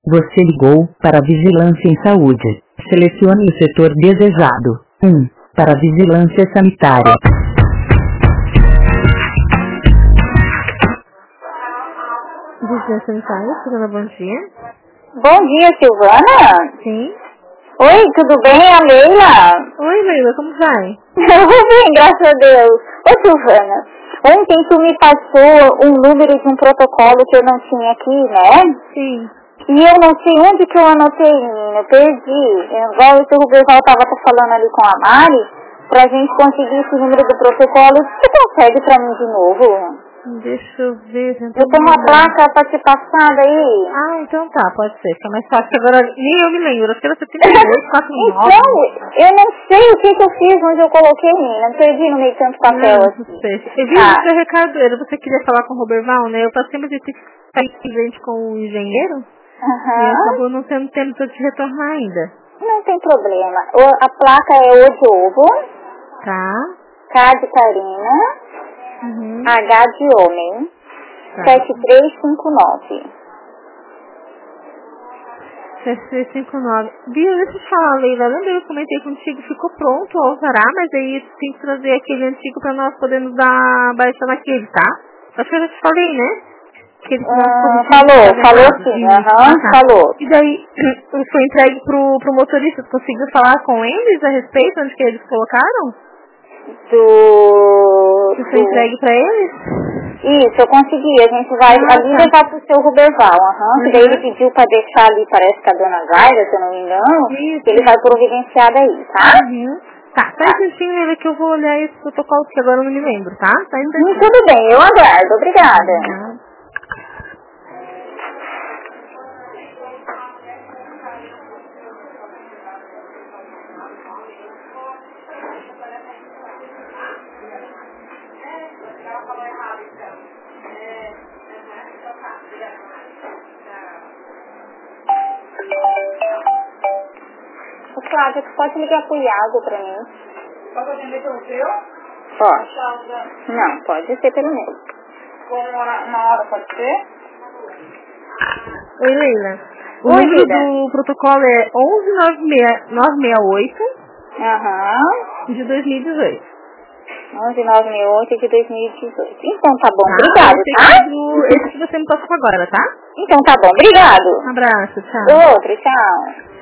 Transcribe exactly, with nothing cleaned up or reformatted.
Você ligou para a Vigilância em Saúde. Selecione o setor desejado. um. Para a Vigilância Sanitária. Vigilância Sanitária, Silvana, bom dia. Bom dia, Silvana. Sim. Oi, tudo bem? É a Leila. Oi, Leila, como vai? Eu vou bem, graças a Deus. Ô, Silvana, ontem tu me passou um número de um protocolo que eu não tinha aqui, né? Sim. E eu não sei onde que eu anotei, menina, eu perdi. Igual o seu Rubeval estava falando ali com a Mari, pra gente conseguir esse número do protocolo. Você consegue pra mim de novo? Deixa eu ver. Eu tenho uma placa pra te passar daí. Ah, então tá, pode ser. Fica mais fácil. Agora nem eu me lembro. Acho que era setenta e dois, quatro nove. Então, eu não sei o que, que eu fiz, onde eu coloquei, menina. Perdi no meio de tanto papel Não, assim. não sei. Eu vi Ah. o seu recado. Era você queria falar com o Roberval, né? Eu passei, mas eu tive que ficar presente com o engenheiro. Aham. E acabou não tendo tempo de eu te retornar ainda. Não tem problema. O- a placa é O de ovo, Tá? K de Karina, Uhum. H de homem, Tá. sete três cinco nove. sete três cinco nove. Viu, deixa eu te falar, Leila. Lembra que eu comentei contigo, ficou pronto o alvará, mas aí tem que trazer aquele antigo pra nós podermos dar baixa naquele, tá? Acho que eu já te falei, né? Aquele que nós Hum, corrigimos falou, que tá falou errado. sim, Isso. aham, Ah, tá. falou. E daí, foi entregue pro, pro motorista. Tu conseguiu falar com eles a respeito, onde que eles colocaram? Do... Que foi do... entregue pra eles? Isso, eu consegui. A gente vai Ah, ali tá. levar pro seu Ruberval, aham. Uhum. Que daí ele pediu pra deixar ali, parece que a dona Zaira, se eu não me engano, Isso. que ele vai providenciar daí, tá? Uhum. Tá, tá instantinho, Leila, que eu vou olhar esse protocolo, que agora eu não me lembro, tá? Tá Hum, instantinho. tudo bem, eu aguardo. Obrigada. Uhum. Ô, Cláudia, tu pode ligar pro Iago pra mim? Pode atender pelo seu? Pode. Não, pode ser pelo meu. Com uma hora, uma hora pode ser? Oi, Leila. O Oi, número vida. do protocolo é onze nove seis nove seis oito Aham. de dois mil e dezoito. onze nove seis oito de dois mil e dezoito. Então tá bom, Tá? obrigado, Esse, tá? aqui do, esse que você me passou agora, tá? Então tá bom, obrigado. Um abraço, tchau. Outro, tchau.